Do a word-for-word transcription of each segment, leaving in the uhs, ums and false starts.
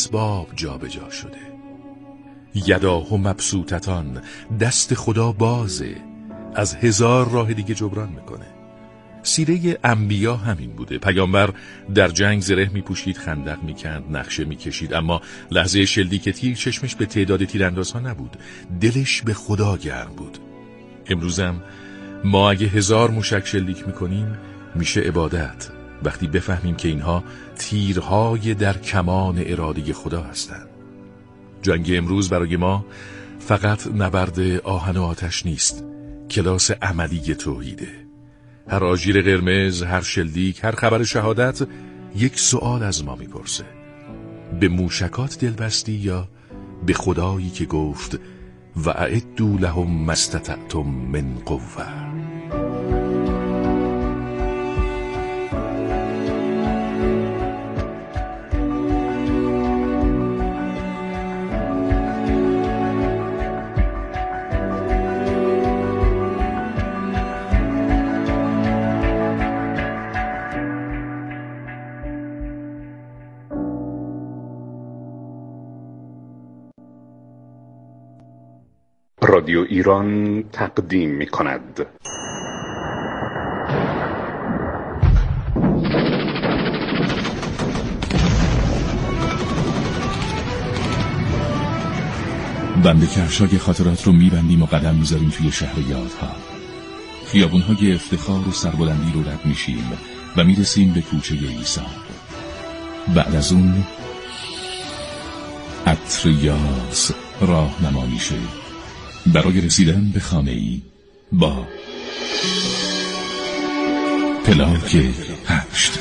اسباب جابجا شده. یداه مبسوطتان، دست خدا بازه، از هزار راه دیگه جبران میکنه. سیره انبیا همین بوده. پیامبر در جنگ زره میپوشید، خندق میکند، نقشه میکشید، اما لحظه شلیک تیر چشمش به تعداد تیراندازها نبود، دلش به خدا گرم بود. امروزم ما اگه هزار موشک شلیک میکنیم میشه عبادت، وقتی بفهمیم که اینها تیرهای در کمان اراده خدا هستند. جنگ امروز برای ما فقط نبرد آهن و آتش نیست، کلاس عملی توحیده. هر آژیر قرمز، هر شلیک، هر خبر شهادت یک سوال از ما میپرسه: به موشکات دل بستی یا به خدایی که گفت و اعدوا لهم ما استطعتم من قوة؟ رادیو ایران تقدیم می کند. بند کفشای خاطرات رو میبندیم و قدم میذاریم توی شهر یادها. خیابونهای افتخار و سربلندی رو رد میشیم و میرسیم به کوچه عیسی. بعد از اون عطر یاس راهنما میشه برای رسیدن به خانه‌ای با پلاک هشت.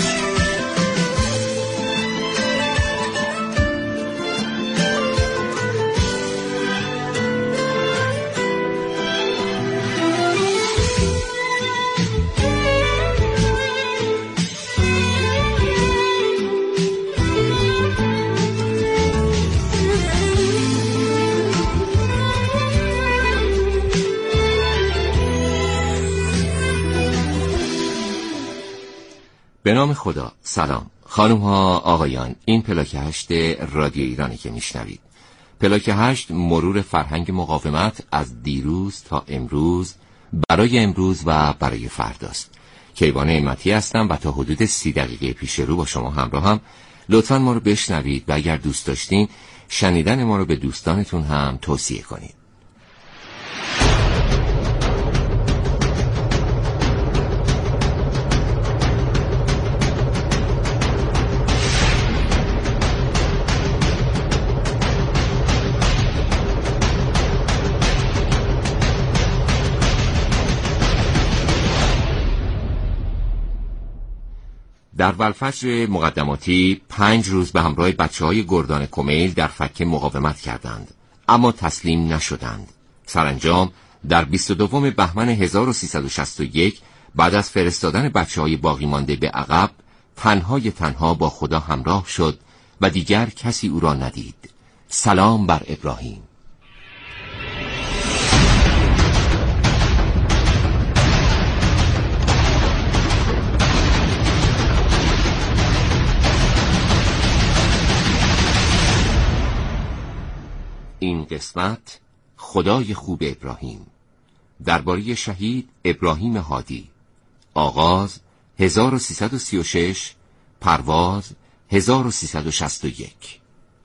به نام خدا. سلام خانم ها آقایان، این پلاک هشت رادیو ایرانی که میشنوید. پلاک هشت مرور فرهنگ مقاومت از دیروز تا امروز، برای امروز و برای فرداست. کیوان نعمتی هستم و تا حدود سی دقیقه پیش رو با شما همراه هم. لطفاً ما رو بشنوید و اگر دوست داشتین شنیدن ما رو به دوستانتون هم توصیه کنید. در ولفجر مقدماتی پنج روز به همراه بچه‌های گردان کمیل در فکه مقاومت کردند، اما تسلیم نشدند. سرانجام در بیست و دوم بهمن هزار و سیصد و شصت و یک بعد از فرستادن بچه‌های باقی مانده به عقب، تنهای تنها با خدا همراه شد و دیگر کسی او را ندید. سلام بر ابراهیم. این قسمت خدای خوب ابراهیم، درباره شهید ابراهیم هادی. آغاز هزار و سیصد و سی و شش، پرواز هزار و سیصد و شصت و یک.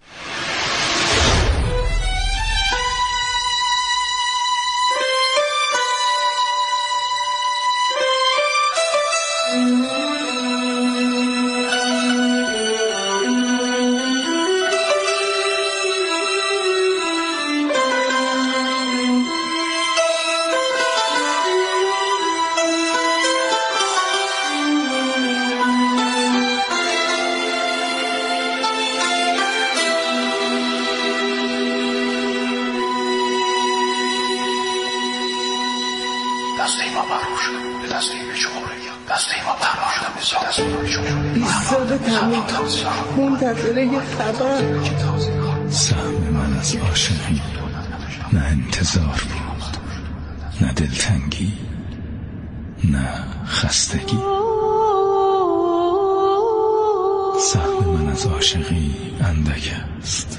منتظره یه خبر. سهم من از عاشقی نه انتظار بود، نه دلتنگی، نه خستگی. سهم من از عاشقی اندک است،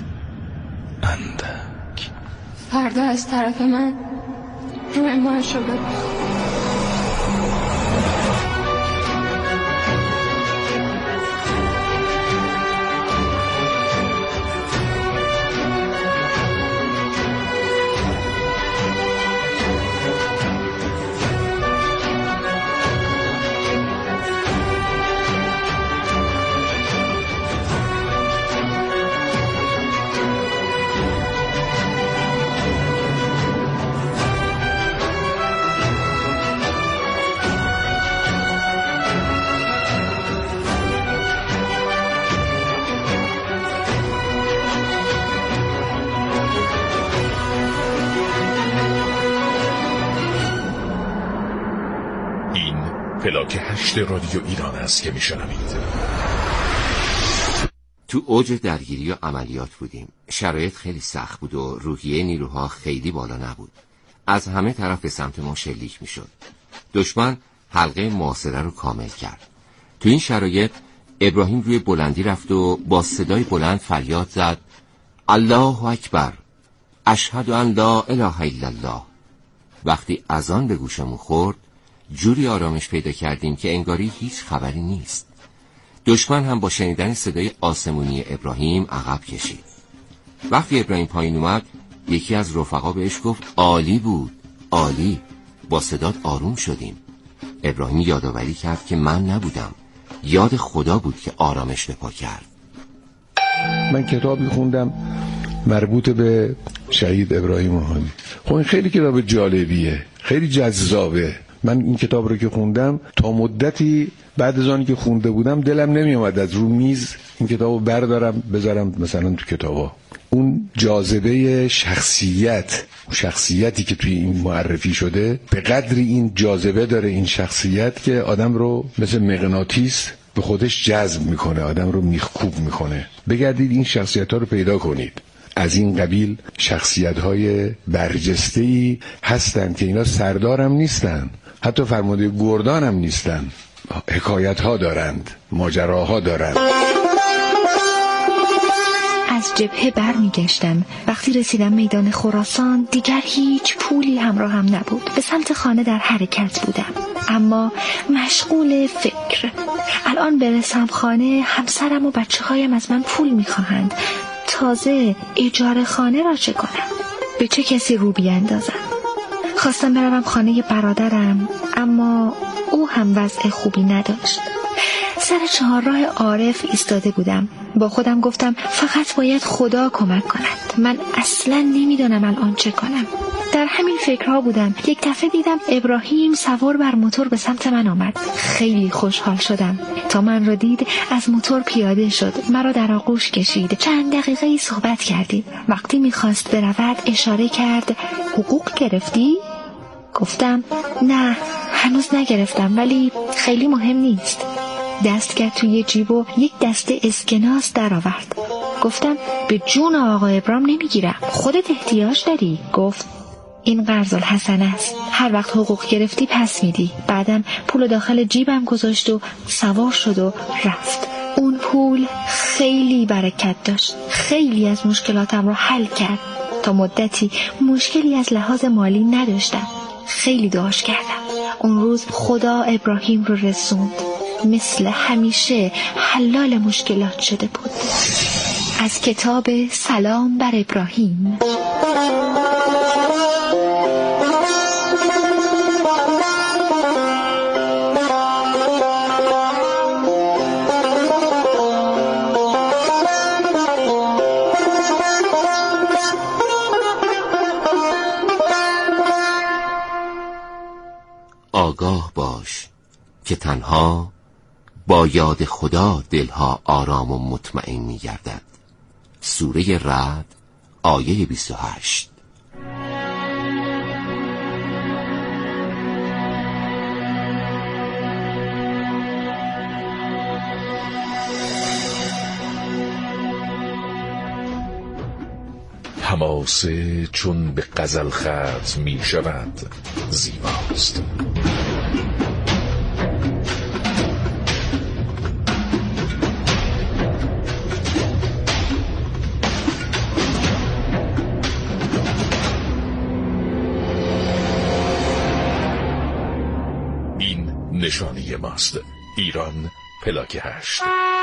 اندک. فردا از طرف من روی ما شده. پلاک هشت رادیو ایران است که میشنوید. تو اوج درگیری و عملیات بودیم. شرایط خیلی سخت بود و روحیه نیروها خیلی بالا نبود. از همه طرف به سمت ما شلیک میشد. دشمن حلقه محاصره رو کامل کرد. تو این شرایط ابراهیم روی بلندی رفت و با صدای بلند فریاد زد: الله اکبر، اشهد ان لا اله الا الله. وقتی اذان به گوشمون خورد جوری آرامش پیدا کردیم که انگاری هیچ خبری نیست. دشمن هم با شنیدن صدای آسمونی ابراهیم عقب کشید. وقتی ابراهیم پایین اومد یکی از رفقا بهش گفت عالی بود، عالی. با صدات آروم شدیم. ابراهیم یادآوری کرد که من نبودم، یاد خدا بود که آرامش به پا کرد. من کتابی خوندم مربوط به شهید ابراهیم روحانی. خب این خیلی کتاب جالبیه، خیلی جذابه. من این کتاب رو که خوندم تا مدتی بعد از آنی که خونده بودم دلم نمی اومد از رو میز این کتاب رو بردارم بذارم مثلا تو کتابا. اون جاذبه شخصیت، شخصیتی که توی این معرفی شده به قدری این جاذبه داره این شخصیت که آدم رو مثل مغناطیس به خودش جذب میکنه، آدم رو میخکوب میکنه. بگردید این شخصیت ها رو پیدا کنید. از این قبیل شخصیت‌های برجسته‌ای هستند که اینا سردارم نیستن، حتی فرمانده گردان هم نیستن، حکایت‌ها دارند، ماجراها دارند. از جبهه برمیگشتم. وقتی رسیدم میدان خراسان دیگر هیچ پولی همراه هم نبود. به سمت خانه در حرکت بودم اما مشغول فکر. الان برسم خانه همسرم و بچه هایم از من پول میخواهند. تازه اجاره خانه را چه کنم؟ به چه کسی رو بیاندازم؟ خواستم بروم خانه برادرم اما او هم وضع خوبی نداشت. سر چهارراه عارف ایستاده بودم. با خودم گفتم فقط باید خدا کمک کند. من اصلا نمیدانم الان چه کنم. در همین فکرها بودم یک دفعه دیدم ابراهیم سوار بر موتور به سمت من آمد. خیلی خوشحال شدم. تا من را دید از موتور پیاده شد، مرا در آغوش کشید. چند دقیقه صحبت کردیم. وقتی میخواست برود اشاره کرد حقوق گرفتی؟ گفتم نه هنوز نگرفتم ولی خیلی مهم نیست. دست کرد توی جیب و یک دسته اسکناس در آورد. گفتم به جون آقا ابرام نمیگیرم، خودت احتیاج داری. گفت این قرض الحسن است، هر وقت حقوق گرفتی پس میدی. بعدم پول داخل جیبم گذاشت و سوار شد و رفت. اون پول خیلی برکت داشت، خیلی از مشکلاتم رو حل کرد. تا مدتی مشکلی از لحاظ مالی نداشتم. خیلی دعاش کردم. اون روز خدا ابراهیم رو رسوند. مثل همیشه حلال مشکلات شده بود. از کتاب سلام بر ابراهیم. آگاه باش که تنها با یاد خدا دلها آرام و مطمئن می گردد. سوره رعد آیه بیست و هشت. حماسه چون به غزل ختم می شود زیباست. نشانه ماست. ایران پلاک هشت.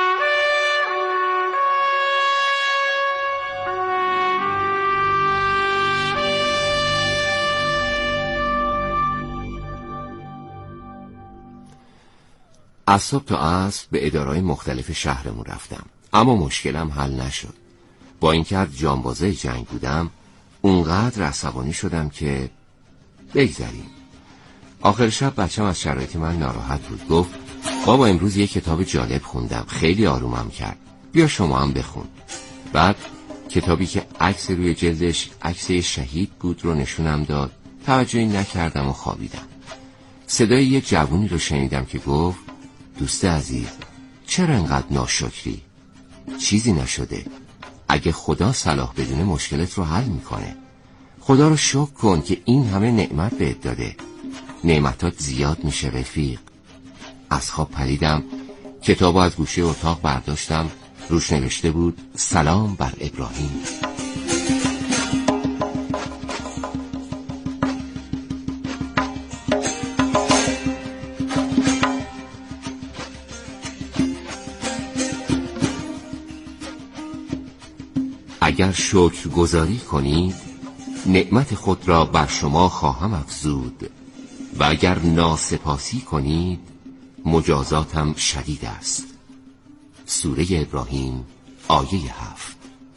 از صبح تا عصر به اداره‌های مختلف شهرمون رفتم، اما مشکلم حل نشد. با اینکه از جانبازه جنگ بودم، اونقدر عصبانی شدم که بگذریم. آخر شب بچم از شرایط من ناراحت بود. گفت بابا امروز یه کتاب جالب خوندم، خیلی آرومم کرد، بیا شما هم بخون. بعد کتابی که عکس روی جلدش عکس شهید بود رو نشونم داد. توجهی نکردم و خوابیدم. صدای یک جوونی رو شنیدم که گفت دوست عزیز چرا انقدر ناشکری؟ چیزی نشده. اگه خدا صلاح بدونه مشکلت رو حل میکنه. خدا رو شکر کن که این همه نعمت بهت داده. نعمتات زیاد میشه رفیق. از خواب پریدم، کتابو از گوشه اتاق برداشتم، روش نوشته بود سلام بر ابراهیم. اگر شکر گذاری کنید نعمت خود را بر شما خواهم افزود و اگر ناسپاسی کنید مجازاتم شدید است. سوره ابراهیم آیه هفت.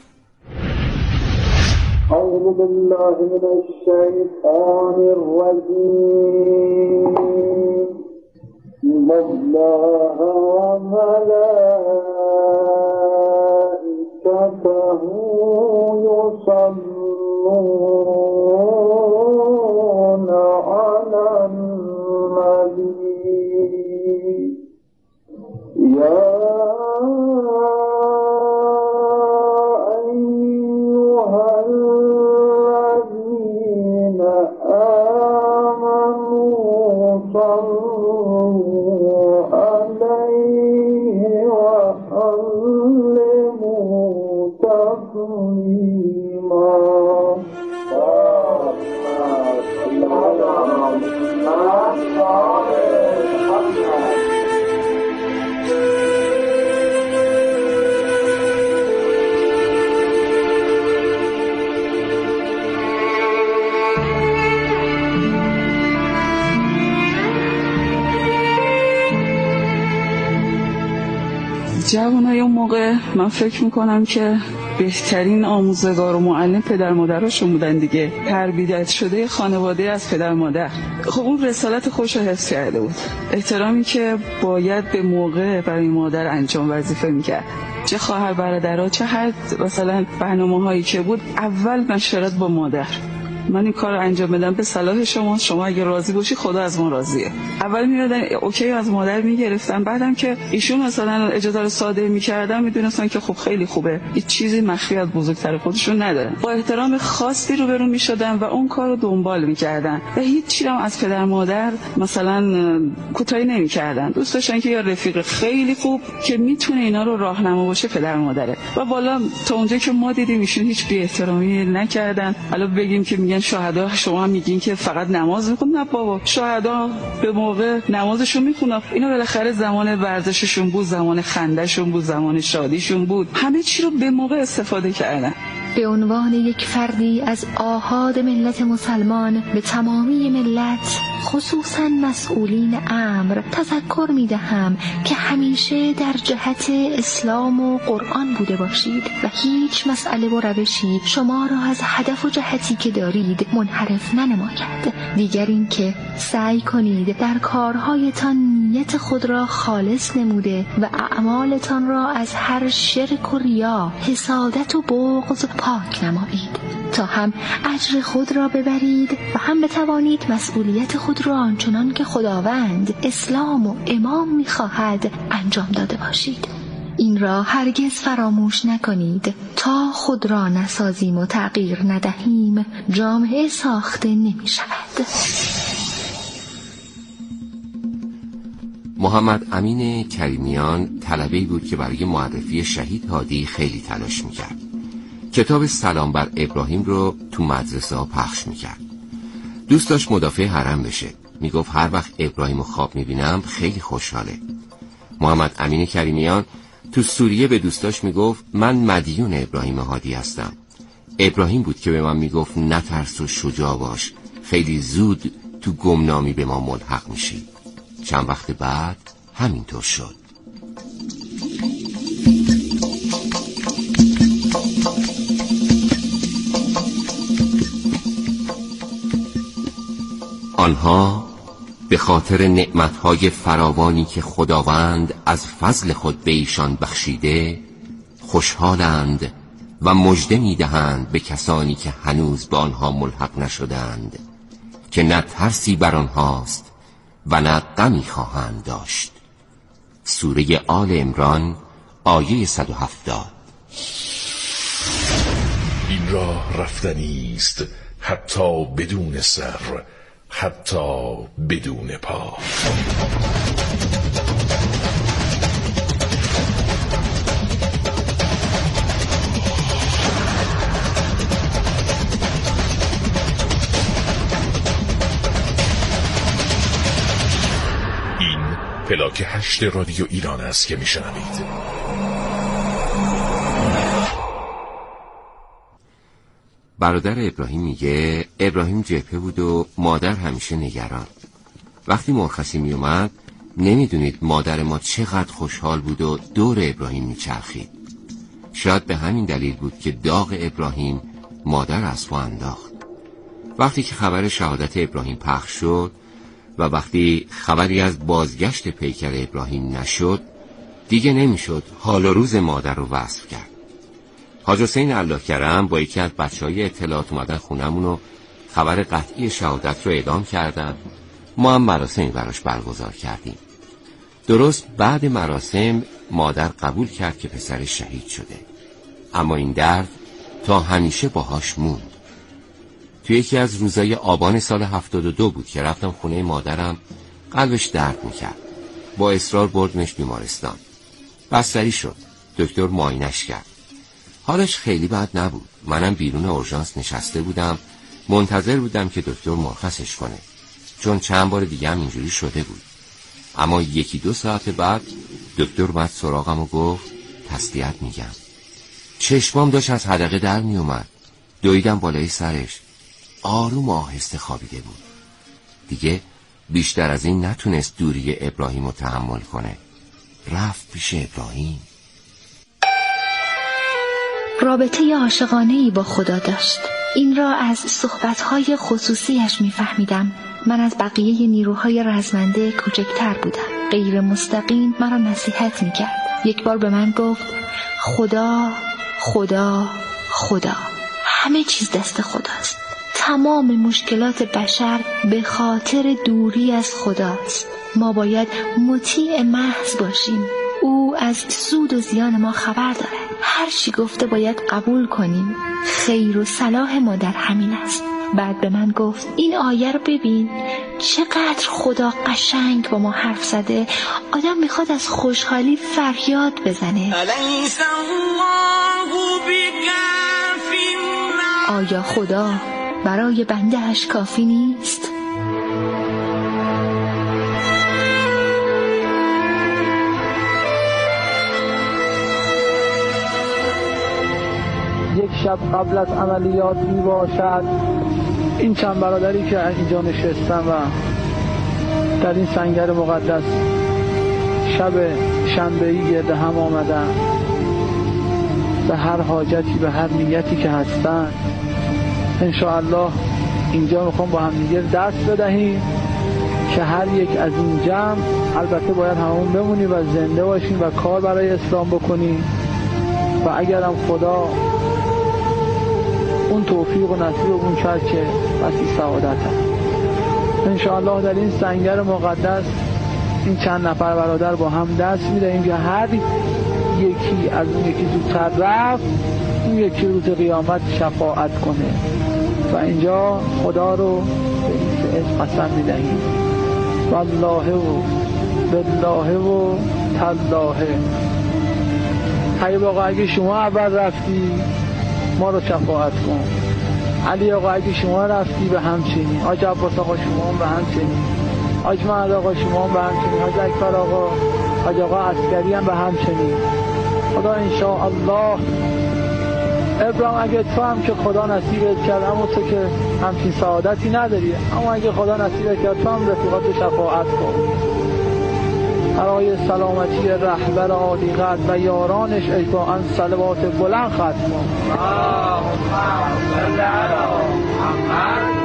اعوذ بالله من الشیطان الرجیم. الله ملائکته یصلون علی النبی یا ایها الذین آمنوا صلوا علیه و سلموا تسلیما. جوانای اون موقع من فکر میکنم که بهترین آموزگار و معلم پدر مادرشون بودن دیگه. تربیت شده خانواده از پدر مادر. خب اون رسالت خوش رو حفظ کرده بود، احترامی که باید به موقع برای مادر انجام وظیفه میکرد. چه خواهر برادرها، چه هر مثلا برنامه هایی که بود، اول مشورت با مادر. من این کار رو انجام بدم به صلاح شما، شما اگه راضی باشی خدا از ما راضیه. اول میادن اوکی از مادر میگرفتن، بعدم که ایشون مثلا اجازه رو صادر میکردن میدونستان که خب خیلی خوبه، هیچ چیزی مخفی از بزرگتر خودشون ندارن. با احترام خاصی رو برون میشدن و اون کار رو دنبال میکردن و هیچ چیزی هم از پدر مادر مثلا کوتاهی نمیکردن. دوست داشتن که یا رفیق خیلی خوب که میتونه اینا رو راهنما باشه پدر مادره. و بالا تا اونجایی که ما دیدیم ایشون هیچ بی احترامی نکردن. حالا بگیم که میگن شهدا، شما هم میگین که فقط نماز میخونن. نه بابا، شهدا به موقع نمازشون میخونن. اینا بالاخره زمان ورزششون بود، زمان خندهشون بود، زمان شادیشون بود، همه چی رو به موقع استفاده کردن. به عنوان یک فردی از آحاد ملت مسلمان به تمامی ملت، خصوصا مسئولین امر، تذکر می دهم که همیشه در جهت اسلام و قرآن بوده باشید و هیچ مسئله و روشی شما را از هدف و جهتی که دارید منحرف ننماید. دیگر این که سعی کنید در کارهایتان نیت خود را خالص نموده و اعمالتان را از هر شرک و ریا، حسادت و بغض پاک نمایید تا هم اجر خود را ببرید و هم بتوانید مسئولیت خود را آنچنان که خداوند اسلام و امام می‌خواهد انجام داده باشید. این را هرگز فراموش نکنید. تا خود را نسازیم و تغییر ندهیم جامعه ساخته نمی‌شود. محمد امین کریمیان طلبه‌ای بود که برای معرفی شهید هادی خیلی تلاش می‌کرد. کتاب سلام بر ابراهیم رو تو مدرسه ها پخش میکرد. دوست داشت مدافع حرم بشه، میگفت هر وقت ابراهیم رو خواب میبینم خیلی خوشحاله. محمد امین کریمیان تو سوریه به دوستاش میگفت من مدیون ابراهیم هادی هستم. ابراهیم بود که به من میگفت نترس و شجاع باش، خیلی زود تو گمنامی به ما ملحق میشی. چند وقت بعد همینطور شد. آنها به خاطر نعمتهای فراوانی که خداوند از فضل خود به ایشان بخشیده خوشحالند و مژده می‌دهند به کسانی که هنوز به آنها ملحق نشدند که نه ترسی بر آنهاست و نه غمی خواهند داشت. سوره آل عمران آیه صد و هفتاد. این راه رفتنی است حتی بدون سر، حتی بدون پا. این پلاک هشت رادیو ایران است که میشنوید. برادر ابراهیم میگه ابراهیم جبهه بود و مادر همیشه نگران. وقتی مرخصی می اومد نمیدونید مادر ما چقدر خوشحال بود و دور ابراهیم میچرخید. شاید به همین دلیل بود که داغ ابراهیم مادر از پا انداخت. وقتی که خبر شهادت ابراهیم پخش شد و وقتی خبری از بازگشت پیکر ابراهیم نشد، دیگه نمیشد حال و روز مادر رو وصف کرد. حاج حسین الله کرم با یکی از بچهای اطلاعات اومدن خونمون و خبر قطعی شهادت رو اعلام کردن. ما هم مراسمی براش برگزار کردیم. درست بعد مراسم مادر قبول کرد که پسرش شهید شده، اما این درد تا همیشه باهاش موند. تو یکی از روزای آبان سال هفتاد و دو بود که رفتم خونه مادرم. قلبش درد میکرد. با اصرار بردمش بیمارستان. بستری شد. دکتر معاینش کرد. حالش خیلی بد نبود. منم بیرون اورژانس نشسته بودم، منتظر بودم که دکتر مرخصش کنه، چون چند بار دیگه هم اینجوری شده بود. اما یکی دو ساعت بعد دکتر اومد سراغم و گفت تسلیت میگم. چشمام داشت از حدقه در می اومد. دویدم بالای سرش. آروم و آهسته خوابیده بود. دیگه بیشتر از این نتونست دوری ابراهیم رو تحمل کنه. رفت پیش ابراهیم. رابطه عاشقانه‌ای با خدا داشت. این را از صحبت‌های خصوصیش می‌فهمیدم. من از بقیه نیروهای رزمنده کوچکتر بودم. غیر مستقیم مرا نصیحت می‌کرد. یک بار به من گفت خدا خدا خدا، همه چیز دست خداست. تمام مشکلات بشر به خاطر دوری از خداست. ما باید مطیع محض باشیم. او از سود و زیان ما خبر دارد. هر چی گفته باید قبول کنیم. خیر و صلاح ما در همین است. بعد به من گفت این آیه رو ببین، چقدر خدا قشنگ با ما حرف زده. آدم میخواد از خوشحالی فریاد بزنه. آیا خدا برای بنده اش کافی نیست؟ یک شب قبل از عملیات می باشد. این چند برادری که اینجا نشستن و در این سنگر مقدس شب شنبه‌ای گرد هم آمدن، به هر حاجتی به هر نیتی که هستن انشاءالله اینجا میخوام با هم دیگه دست بدهیم که هر یک از این جمع، البته باید همون بمونیم و زنده باشیم و کار برای اسلام بکنیم و اگرم خدا اون توفیق و نصیب اون کرد که بسی سعادت هست انشاءالله در این سنگر مقدس این چند نفر برادر با هم دست میدهیم که هر یکی از اون یکی زودتر رفت اون یکی روز قیامت شفاعت کنه و اینجا خدا رو به این قسم میدهیم والله و بالله و تالله. ای آقا اگه شما اول رفتی ما رو شفاعت کن. علی آقا اگه شما رفتی به همچنین. آج عباس آقا شما هم به همچنین. حاج محمد آقا شما هم به همچنین، حاج اکبر آقا، حاج آقا عسکری هم به همچنین. خدا انشاءالله ابراهیم اگه تو هم که خدا نصیبت کرد، اما تو که همچین سعادتی نداری، اما اگه خدا نصیبت کرد تو هم رفیقات شفاعت کن برای سلامتی رهبر عالی قدر و یارانش. اجماعاً صلوات بلند ختم کن. اللهم صل علی محمد.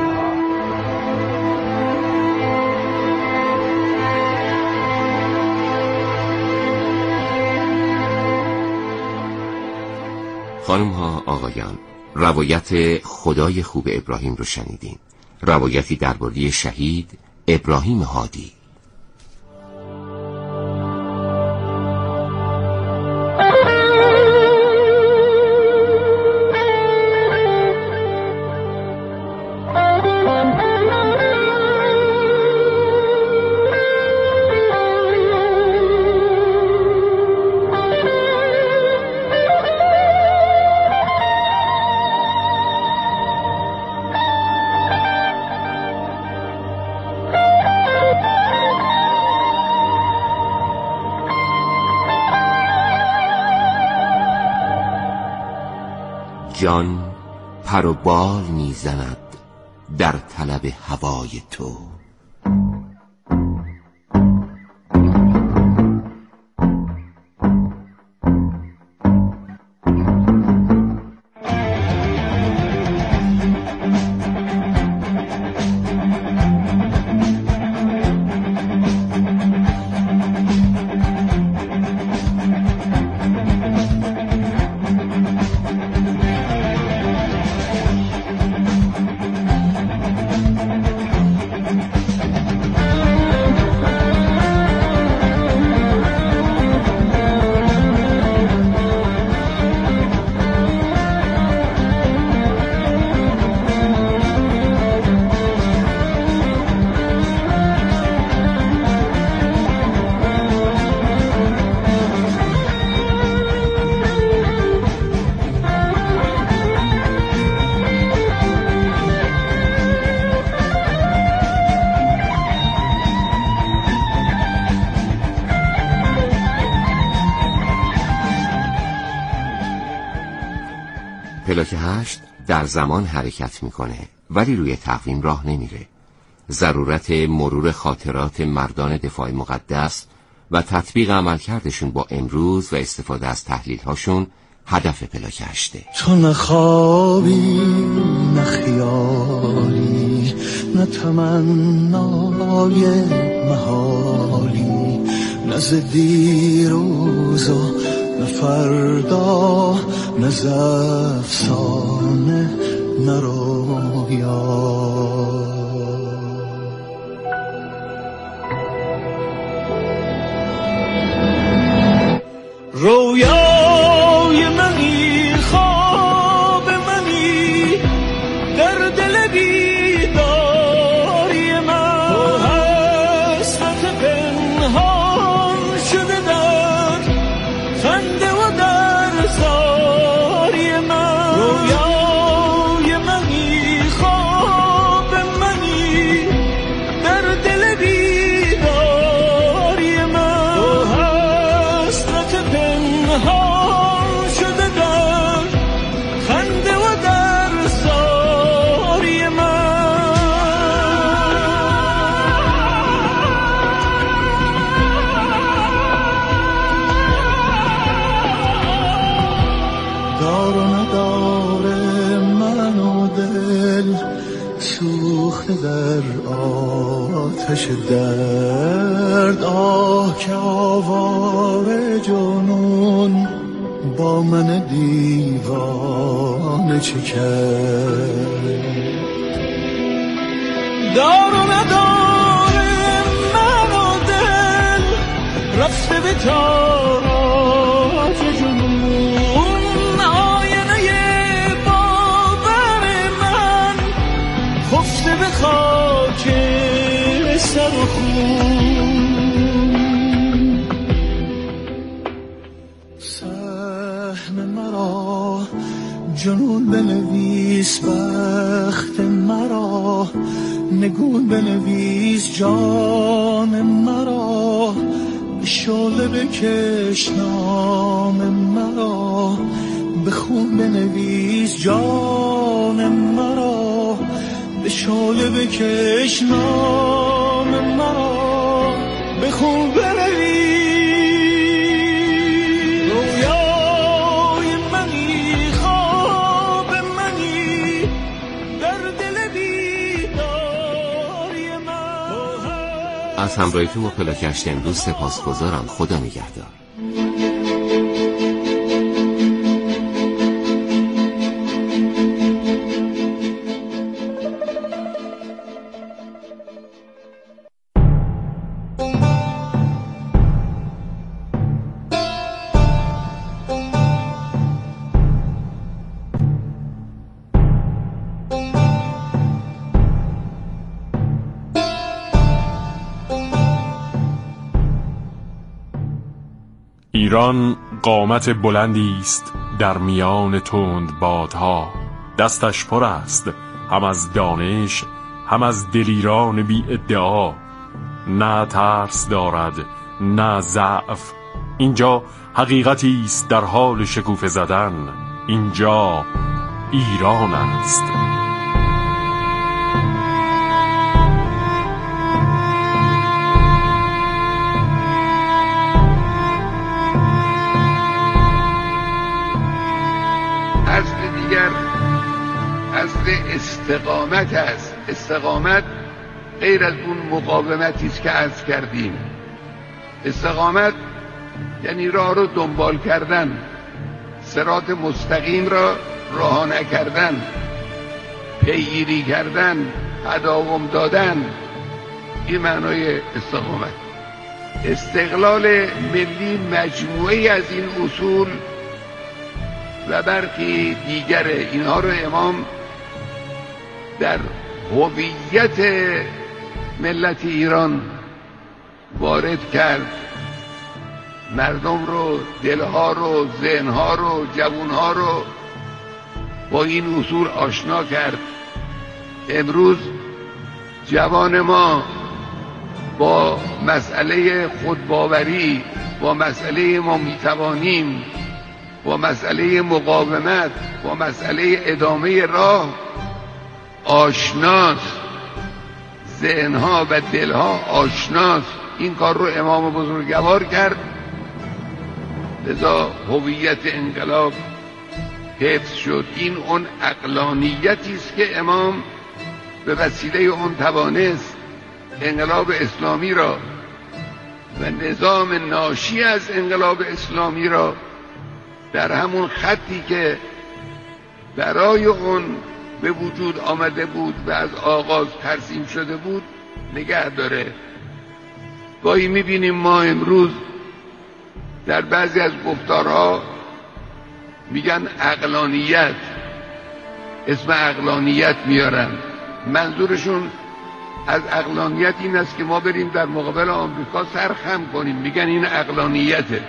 خانم ها، آقایان، روایت خدای خوب ابراهیم رو شنیدین. روایتی درباره شهید ابراهیم هادی. جان پر و بال میزند در طلب هوای تو. پلاک هشت در زمان حرکت میکنه ولی روی تقویم راه نمیره. ضرورت مرور خاطرات مردان دفاع مقدس و تطبیق عملکردشون با امروز و استفاده از تحلیل هاشون هدف پلاک هشته. تو نه خوابی نه خیالی نه تمنای محالی، نه ز دیروزا نه فردا، نه ز افسانه نه رویا. رویای منی، خواب منی، در دل بیداری من، تو حسرت پنهان شده در خنده و در زاری من. رویای منی، خواب منی، در دل بیداری من، تو حسرت پنهان شده در خنده و در زاری من. دار و نداره من و دل سوخته در آتش درد. آه که آواره جنون با من دیوانه چه کرد. دار و نداره من و دل رفته به تاراج جنون. آینه باور من خفته به خاک سر و خون. سهم مرا جنون نگون بنویس بخت مرا، نگون بنویس جان مرا، به شعله بکش نام مرا، به خون بنویس جان مرا، به شعله بکش نام مرا، به خون بنویس رویای منی، خواب منی، در دل بیداری من. از همراهیتون با پلاکشت امروز سپاسگزارم. خدا نگهدار. ایران قامت بلندی است در میان تند بادها، دستش پر است هم از دانش هم از دلیران بی ادعا، نه ترس دارد نه ضعف، اینجا حقیقتی است در حال شکوفه زدن، اینجا ایران است. اصل استقامت است. استقامت غیر از اون مقاومتی است که عرض کردیم. استقامت یعنی راه رو دنبال کردن، صراط مستقیم را راه نکردن، پیگیری کردن، تداوم دادن. این معنای استقامت. استقلال ملی مجموعی از این اصول و برخی دیگر اینها رو امام در هویت ملت ایران وارد کرد. مردم رو، دلها رو، ذهنها رو، جوانها رو با این اصول آشنا کرد. امروز جوان ما با مسئله خودباوری، با مسئله ما میتوانیم، با مسئله مقاومت، با مسئله ادامه راه آشناست. ذهنها و دلها آشناست. این کار رو امام بزرگوار کرد. لذا هویت انقلاب حفظ شد. این اون عقلانیتی است که امام به وسیله اون توانست انقلاب اسلامی را و نظام ناشی از انقلاب اسلامی را در همون خطی که برای اون به وجود آمده بود و از آغاز ترسیم شده بود نگه داره. گاهی میبینیم ما امروز در بعضی از گفتارها میگن عقلانیت، اسم عقلانیت میارن. منظورشون از عقلانیت این است که ما بریم در مقابل آمریکا سر خم کنیم، میگن این عقلانیته.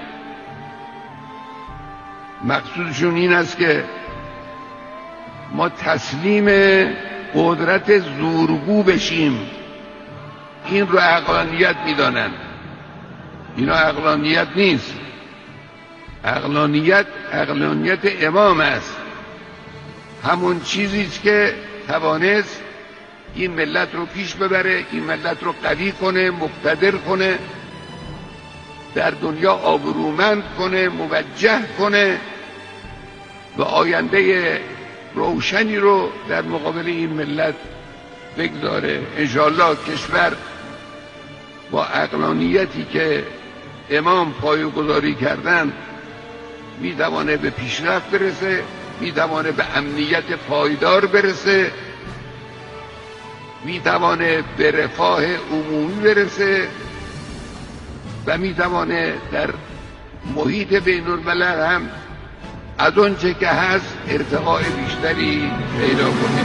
مقصودشون این است که ما تسلیم قدرت زورگو بشیم. این رو عقلانیت میدانن. اینا عقلانیت نیست. عقلانیت عقلانیت امام است. همون چیزیست که توانست این ملت رو پیش ببره، این ملت رو قوی کنه، مقتدر کنه، در دنیا آبرومند کنه، موجه کنه و آینده روشنی رو در مقابل این ملت بگذاره. انشاءالله کشور با عقلانیتی که امام پایه‌گذاری کردن میتوانه به پیشرفت برسه، میتوانه به امنیت پایدار برسه، میتوانه به رفاه عمومی برسه و میتوانه در محیط بین الملل هم از اون چه که هست ارتقاء بیشتری پیدا کنه.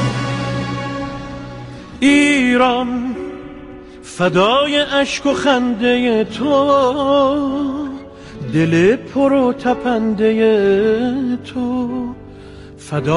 ایران فدای اشک و خنده تو، دل پر و تپنده تو، فدا